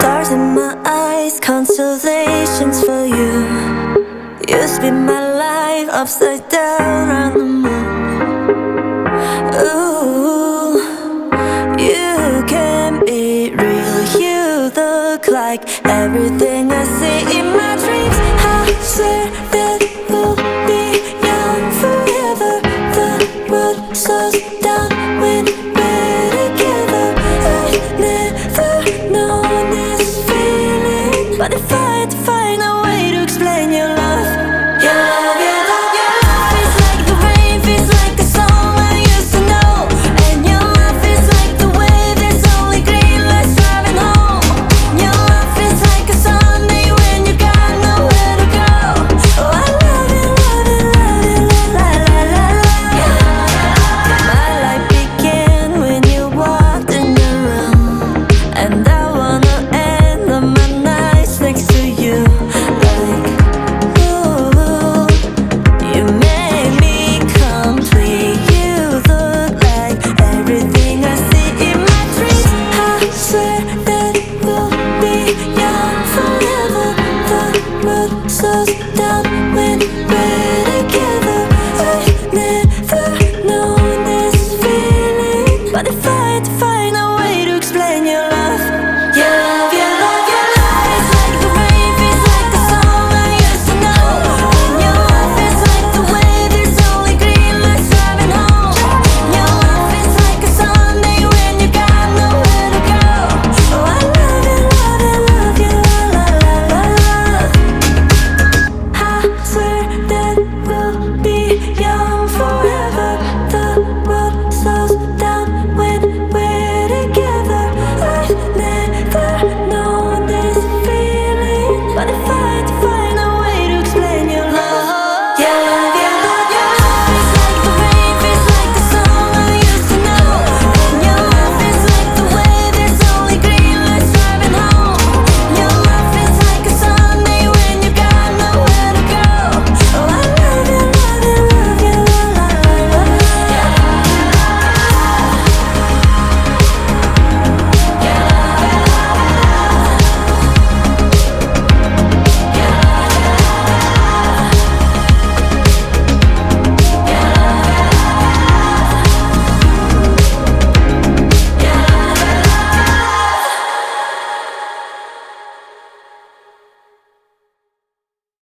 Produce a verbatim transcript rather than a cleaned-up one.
Stars in my eyes, constellations for you. You spin my life upside down on the moon. Ooh, you can be real. You look like everything I see in my dreams. I swear that we'll be young forever. The world slows down when we're together. I've never known this feeling, but if I had to find a way to explain your love, your love, your love, your love feels like the rain, feels like a song I used to know. And your love feels like the wave, there's only green lights driving home. Your love feels like a Sunday when you got nowhere to go. Oh, I love you, love you, love you, la la la la. My life began when you walked in the room, and I wanna end all my nights next to you. Like, ooh, you made me complete. You look like everything I see in my dreams. I swear that we'll be young forever. The world slows down when we're together. I've never known this feeling, but if I had to find